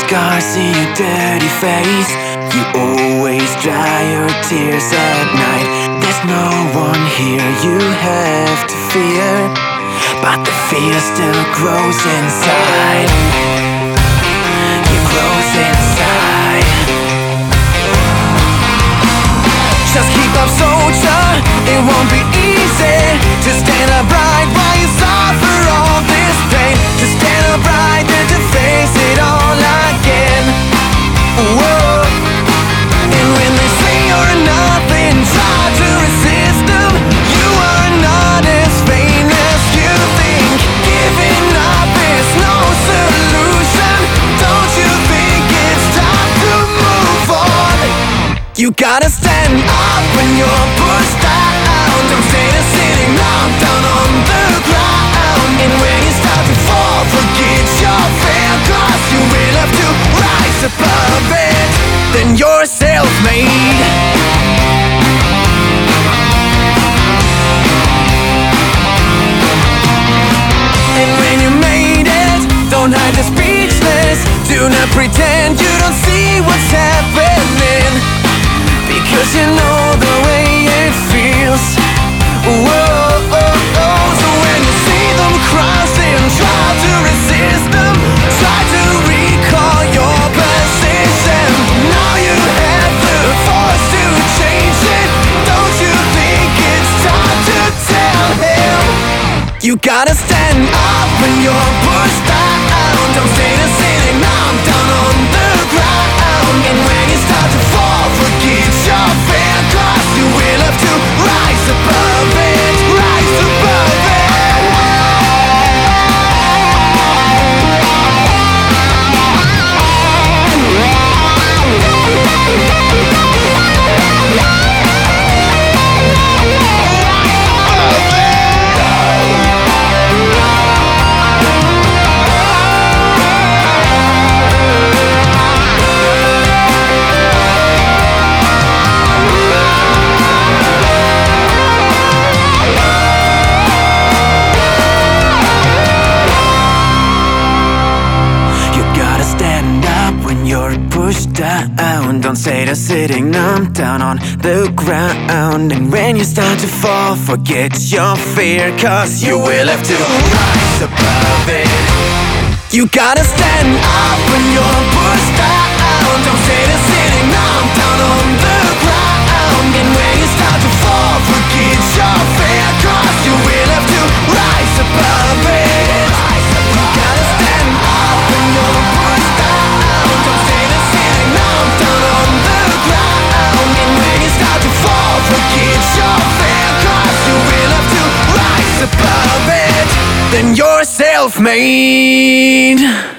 scars in your dirty face. You always dry your tears at night. There's no one here you have to fear, but the fear still grows inside. It grows inside. Just keep up, soldier, it won't be easy to stand upright while you suffer all this pain. To stand upright and to face it all again. Whoa. And when they say you're nothing, try to resist them. You are not as vain as you think. Giving up is no solution. Don't you think it's time to move on? You gotta stand up when you're pushed down. Don't stay there sitting down on the ground. And when you start to fall, forget your fear, 'cause you will have to rise above it. Then you're self-made. And when you made it, don't hide the speechless. Do not pretend you don't see what's happening, because you know the way it feels. Whoa, oh, oh. So when you see them crossing, try to resist them. Try to recall your position. Now you have the force to change it. Don't you think it's time to tell him? You gotta stand up when you're pushed down. Don't stay there sitting down on the ground. And when you start to fall, forget your fear, 'cause you will have to rise above it. Rise above it. Pushed down, don't stay there sitting down on the ground. And when you start to fall, forget your fear, 'cause you will have to rise above it. You gotta stand up when you're pushed down. Don't stay there sitting down on the ground. And when you start to fall, forget your fear, 'cause you will have to rise above it. You gotta stand up when you're pushed down. Don't stay there sitting down on the ground. And when you start to fall, forget your fear, 'cause you will have to rise above it. Then you're self-made.